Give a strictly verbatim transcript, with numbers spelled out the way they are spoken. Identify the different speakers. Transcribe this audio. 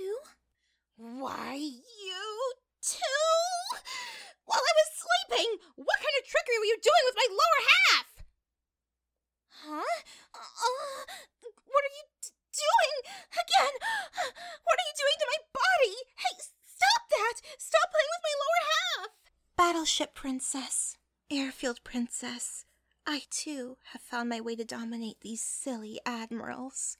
Speaker 1: too?
Speaker 2: Why, you too? While I was sleeping! What kind of trickery were you doing with my lower half?
Speaker 1: Huh? Uh, what are you d- doing? Again! What are you doing to my body? Hey, stop that! Stop playing with my lower half! Battleship Princess, Airfield Princess, I too have found my way to dominate these silly admirals.